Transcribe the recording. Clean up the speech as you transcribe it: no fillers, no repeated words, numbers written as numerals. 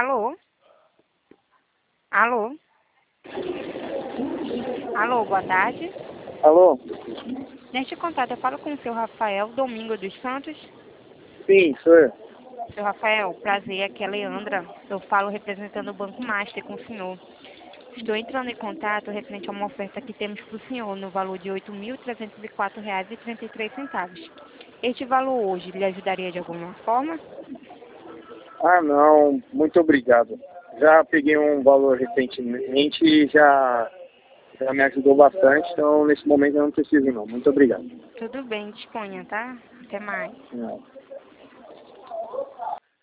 Alô? Alô? Alô, boa tarde. Alô? Neste contato eu falo com o seu Rafael Domingo dos Santos. Sim, sou eu. Seu Rafael, prazer, aqui é a Leandra. Eu falo representando o Banco Master com o senhor. Estou entrando em contato referente a uma oferta que temos para o senhor no valor de R$ 8.304,33. Este valor hoje lhe ajudaria de alguma forma? Ah, não, muito obrigado. Já peguei um valor recentemente e já me ajudou bastante, então nesse momento eu não preciso não. Muito obrigado. Tudo bem, disponha, tá? Até mais. Não.